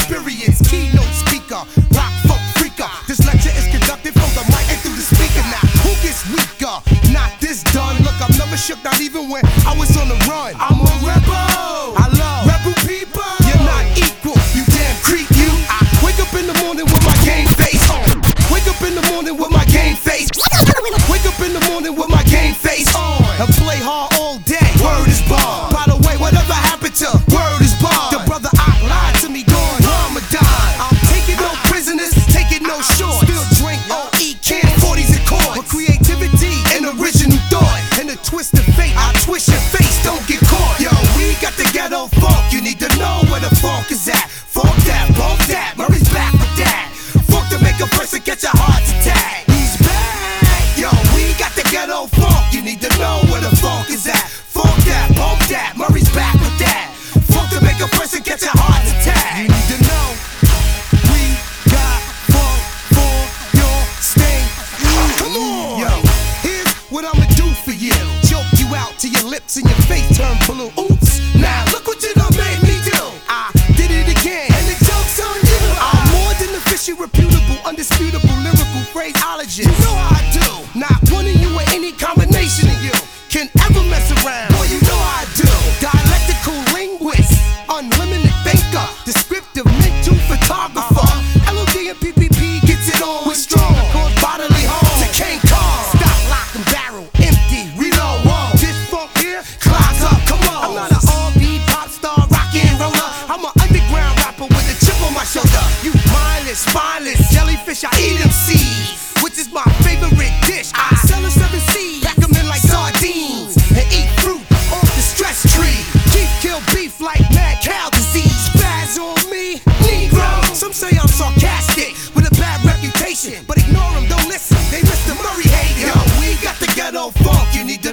experience, keynote speaker, rock funk freaker. This lecture is conducted from the mic and through the speaker. Now, who gets weaker? Not this done. Look, I'm never shook, not even when I was on the run. I'm a rebel. I love rebel people. You're not equal, you damn creep, you. I wake up in the morning with my game face on. Wake up in the morning with my game face. Wake up in the morning with my game face on. And play hard all day. Word is bomb. By the way, whatever happened to word is bomb? The brother I lied to me during Ramadan. I'm taking no prisoners, taking no shorts. Still drink OE can 40s and cords. With creativity and original thought. And a twist of fate, I twist your face, don't get caught. Yo, we got the ghetto funk. You need to know where the funk is at. Funk that, bump that, Murray's back with that. Funk to make a person catch a heart attack. He's back. Yo, we got the ghetto funk. You need to know where the funk is at. Funk that, bump that, Murray's back with that. Funk to make a person catch a heart attack. You need to know we got funk for your state. Come on. Yo, here's what I'ma do for you. Choke you out till your lips and your face turn blue. Oops, now look what you done made me do. I did it again, and the joke's on you. I'm more than official, reputable, undisputable, lyrical phraseologist. You know how I do. Not one of you or any combination of you can ever mess around. Boy, you know how I do. Dialectical linguist, unlimited thinker, descriptive mental photographer. LOD and PPP gets it on with strong. Cause bodily harm to King Kong. Stop, lock and barrel, empty, reload. Whoa, this funk here, clogs up, come on. I'm not an R&B pop star, rock and roller. I'm an underground rapper with a chip on my shoulder. You mindless, spineless, jellyfish, I eat them seeds, which is my favorite dish. I sell a 7 seeds, pack them in like sardines, and eat fruit off the stress tree. Keep kill beef like mad cow disease. Spaz on me, Negro. Some say I'm sarcastic with a bad reputation, but ignore them, don't listen. They Mr. Murray hate. Yo, we got the ghetto funk. You need to